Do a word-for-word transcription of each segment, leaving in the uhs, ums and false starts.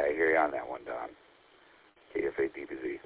I hear you on that one, Don. K F A D B Z.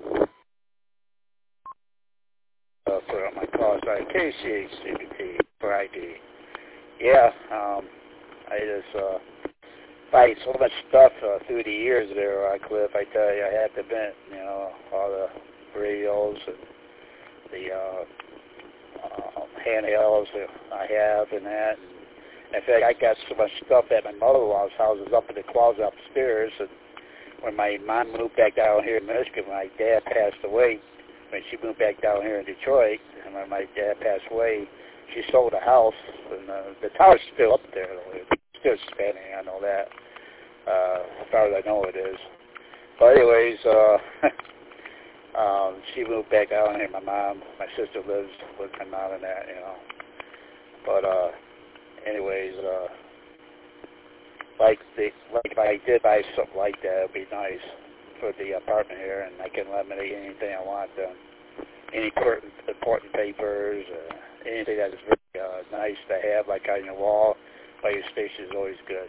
Uh, put on my call sign, K C H C B T for I D. Yeah, um, I just uh, fight so much stuff uh, through the years there, uh, Cliff. I tell you, I have to admit, you know, all the radios and the uh, uh, handhelds that I have and that. And in fact, I got so much stuff at my mother-in-law's house is up in the closet upstairs. And when my mom moved back down here in Michigan, my dad passed away. When she moved back down here in Detroit, and when my dad passed away, she sold a house, and uh, the tower's still up there. It's still standing, I know that. Uh, as far as I know it is. But anyways, uh, um, she moved back down here. My mom, my sister lives with my mom and that, you know. But uh, anyways, uh, like the, like if I did buy something like that, it would be nice for the apartment here, and I can laminate anything I want done. Any important, important papers, uh, anything that is very uh, nice to have, like on your wall by your station is always good.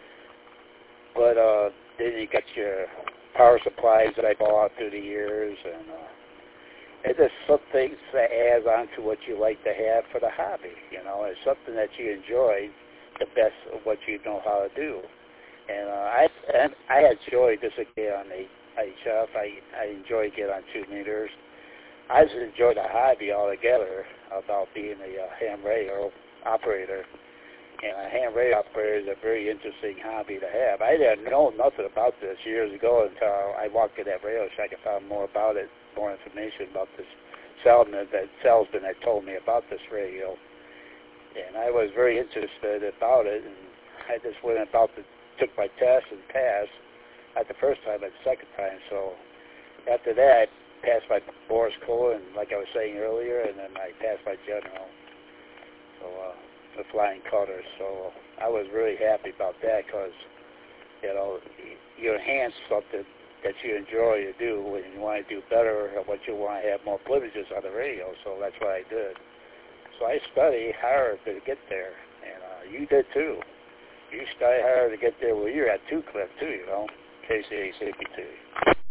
But uh, then you got your power supplies that I bought through the years, and uh, it's just some things that adds on to what you like to have for the hobby. You know, it's something that you enjoy the best of what you know how to do. And uh, I and I enjoy this again on the H F. I, I enjoy getting on two meters. I just enjoy the hobby altogether about being a uh, ham radio operator. And a ham radio operator is a very interesting hobby to have. I didn't know nothing about this years ago until I walked in that radio shack and found more about it, more information about this salesman that salesman that told me about this radio. And I was very interested about it, and I just went about the, took my test and passed. Not the first time, but the second time. So after that, I passed my Boris Cola, and like I was saying earlier, and then I passed my general. So uh, the flying colors. So I was really happy about that because, you know, you enhance something that you enjoy to do when you want to do better or what you want to have more privileges on the radio. So that's what I did. So I studied hard to get there, and uh, you did too. You studied hard to get there. Well, you're at two Cliff too, you know. K C H C B T.